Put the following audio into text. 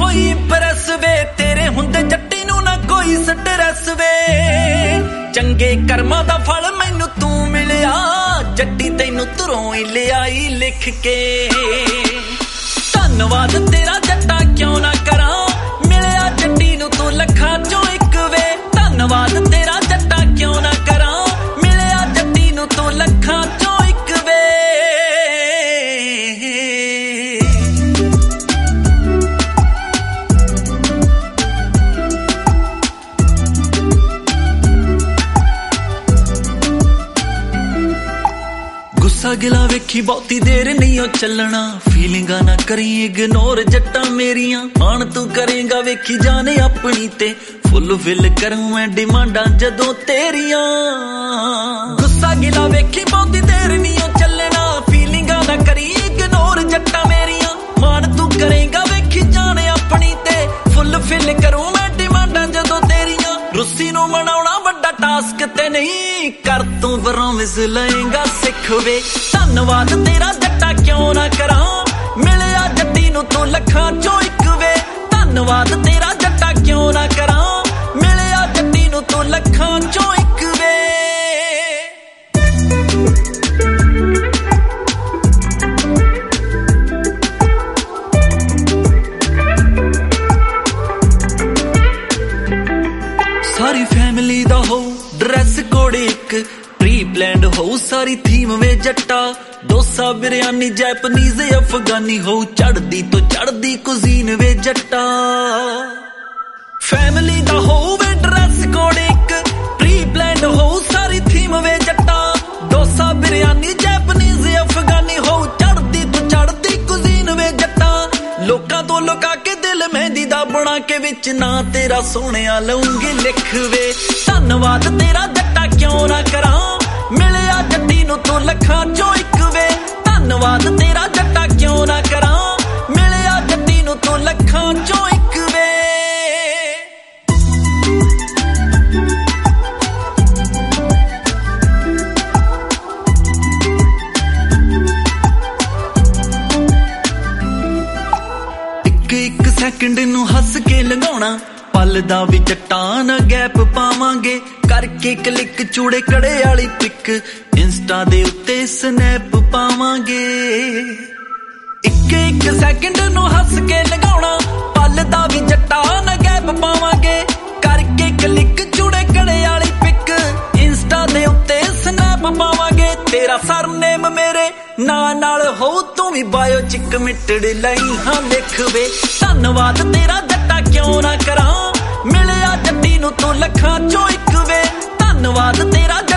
कोई इंप्रेस वे तेरे हुंदे जट्टी नूं ना कोई स्ट्रेस वे चंगे कर्मां दा फल मैनू तू मिलिया जट्टी तैनू तुरों ही लियाई लिख के धन्नवाद तेरा जट्टा क्यों ना करा मिलिया जट्टी नूं तू लखां चों एक वे धन्नवाद तेरा जट्टा क्यों ना करा मिलिया जट्टी नूं तू लखां चों एक वे गुस्सा गिला वेखी बहुती देर नहीं ओ चलना फीलिंगा ना करी इग्नोर जट्टा मेरियां आन तू करेगा वेखी जाने अपनी ते फुल फिल करूं मैं डिमांडा जदों तेरियां गुस्सा गिला वेखी बहुती देर नहीं ओ चलना फीलिंगा ना करी इग्नोर जट्टा मेरियां मान तू करेगा वेखी जाने अपनी ते फुल फिल करूं मैं डिमांडा जदों तेरियां रुस्सी नूं मनाउणा वड्डा टास्क ते नहीं कर तू प्रॉमिस लएगा सिख वे धन्नवाद तेरा जट्टा क्यों ना करा मिलिया जट्टी नूं तू लखां चों एक वे धन्नवाद तेरा जट्टा क्यों ना करा मिलिया जट्टी नूं तू लखां चों एक वे सारी फैमिली दा हो ड्रेस कोड एक प्री प्लान्ड हो सारी थीम वे जट्टा डोसा बिरयानी जैपनीज अफगानी हो चढ़दी तो चढ़दी कुजीन वे जट्टा फैमिली दा हो वे ड्रेस कोड एक प्री प्लान्ड हो सारी थीम वे जट्टा डोसा बिरयानी जैपनीज अफगानी हो चढ़दी तो चढ़दी कुजीन वे जट्टा लोकां तो लुका के दिल मेहंदी दा बना के विच ना तेरा सोहणिया लऊंगी लिख वे धन्नवाद तेरा जट्टा क्यों ना करा मिलिया जट्टी नूं तू लखां चों एक वे धन्नवाद तेरा जट्टा क्यों ना करा मिलिया जट्टी नूं तू लखां चों एक वे एक सैकंड नूं हस के लंघाउणा पल दा भी चट्टान गैप पावांगे करके क्लिक चूड़े कड़े वाली पिक इंस्टा दे उत्ते स्नैप पावांगे एक सैकंड नूं हस के लंघाउणा पल दा भी चट्टान गैप पावांगे करके क्लिक चूड़े कड़े वाली पिक इंस्टा दे उत्ते स्नैप पावांगे तेरा सरनेम मेरे नाल हो तू भी बायो च कमिटेड लाई हां लिख वे धन्नवाद तेरा जट्टा क्यों ना करा मिलिया जट्टी नूं तू लखां चों एक वे धन्नवाद तेरा